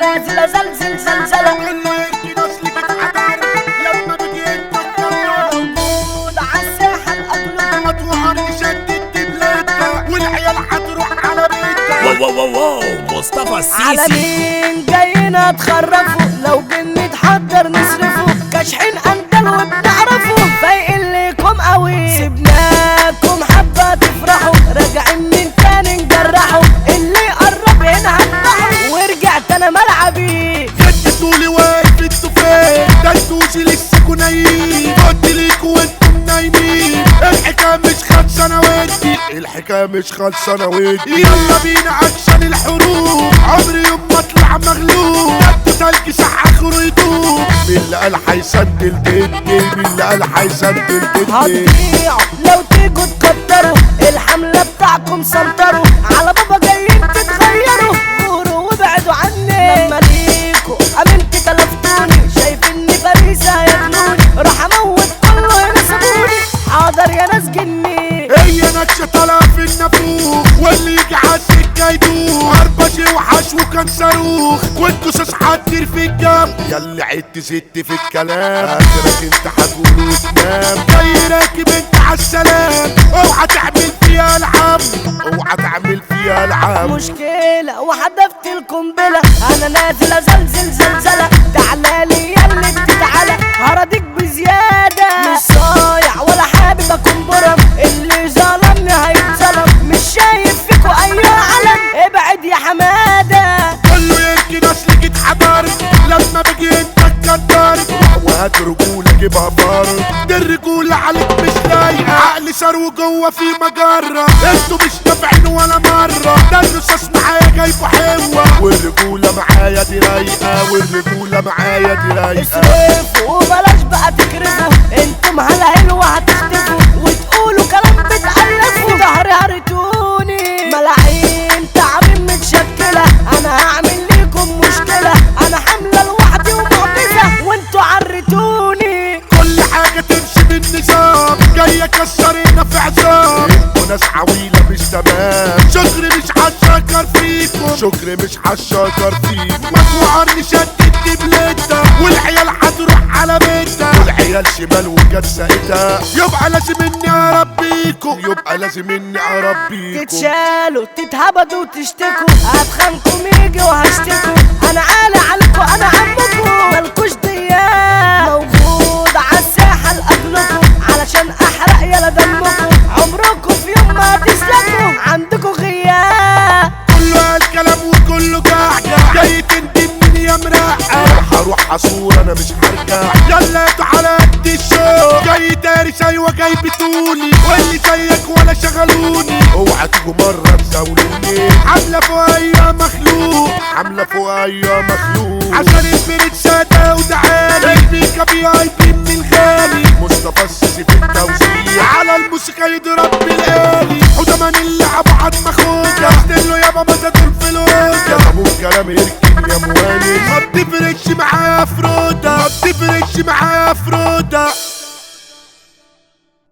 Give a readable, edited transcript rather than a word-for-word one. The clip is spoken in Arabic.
نازل ازلزل زلزلة اللي يركي نسلك اتعدر لما بجيت موجود عالساحة الأقلب مطوعة نشدد بلادها والعيال هتروح على بيتها. واو واو واو مصطفى على السيسي. مين جايين تخرفوا؟ لو جن تحضر نصرفوا كاشحين أندل وبنعرفوا فايقين ليكم قوي سيبناكم حبة تفرحوا راجعين من تاني نجرحوا اللي قرب هنا هنضحوا ورجعت أنا ملعبي جددولي واقف انتوا فين ده انتوشي لسه كنايين قلت ليكوا وانتم نايمين الحكاية مش خلصانة ودي الحكاية مش خلصانة ودي يلا بينا عشان الحروب عمري يوم ما اطلع مغلوب قد تلج صح اخره يدوب مين اللي قال هيسندل دني مين اللي قال هيسندل دني هتضيعوا لو تيجوا تكتروا الحملة بتاعكم سنطروا على بابا جايين تتغيروا غوروا وابعدوا عني لما ليكوا امنت تلفتوني شايف اني فريسة هياكلوني راح اموت كله ينسبوني حاضر يا ناس جني هي نكشة طالعة في النافوخ واللي يجي عالسكة يدوخ هربشي وحش وكان صاروخ وانتو ساس حدير في الجنب ياللي عدت ست في الكلام اخرك انت هتقول وتنام جاي راكب انت عالسلام اوعى تعمل فيها العم اوعى تعمل فيها العم مشكلة وحدفت القنبلة انا نازل ازلزل زلزلة تعالالي ياللي بتتعالى هرضيك بزيادة مش صايع ولا حابب اكون برم اللي ظلمني هيتظلم مش شايف فيكوا اي علم ابعد يا حمادة كله يركي نسلك اتحضر لما بجي انت اتكدر وهات رجولة جيبها فرد دي الرجولة عليك مش لايقة عقلي ثروة جوه في مجرة انتوا مش نافعين ولا مرة ده الرصاص معايا جايبه حوة والرجولة معايا دي رايقة والرجولة معايا دي رايقة اصرفوا وبلاش بقى تكرفوا انتم هلا وهتختفوا وتقولوا كلام بتألفوا ظهري هرتوني ملاعين تعبين متشكلة انا هعمل ليكم مشكلة انا حاملة لوحدي ومعجزة وانتوا عرتوني كل حاجة تمشي بالنظام جاي اكسرنا في عظام انتوا ناس عويلة مش تمام شكري مش هشكر فيكم شكري مش هشكر فيكم مطوعة نشدد بلادها والعيال هتروح على بيتها والعيال شمال وجت ساقتها يبقى لازم اني اربيكم يبقى لازم اني اربيكم تتشالوا تتهبدوا وتشتكوا هتخانكم يجي وهشتكوا انا عالي عليكوا انا عمكوا مالكوش دياب موجود عالساحة لاجلكوا علشان احرق يلا دمكوا عمركوا في يوم ما تسلكوا عندكوا غياب كله قال كلام وكله جعجع جاي تندمني يا مرقع هروح اصور انا مش هرجع يلا تعالى قد الشوق جاي داري ايوه جاي بتقولي واللي زيك ولا شغلوني اوعى تيجوا مره تزاولوني عامله فوق اي مخلوق عامله فوق اي مخلوق عشان البريد ساده وتعالي البيكا VIP من الغالي مصطفى السيسي في التوزيع على الموسيقى يضرب بالآلي حدمان اللعب عد مخوجة له يابا ما تدخل في الوجه يا ابو الكلام يركن يا موالي ما بتفرقش معايا فروده ما بتفرقش معايا فروده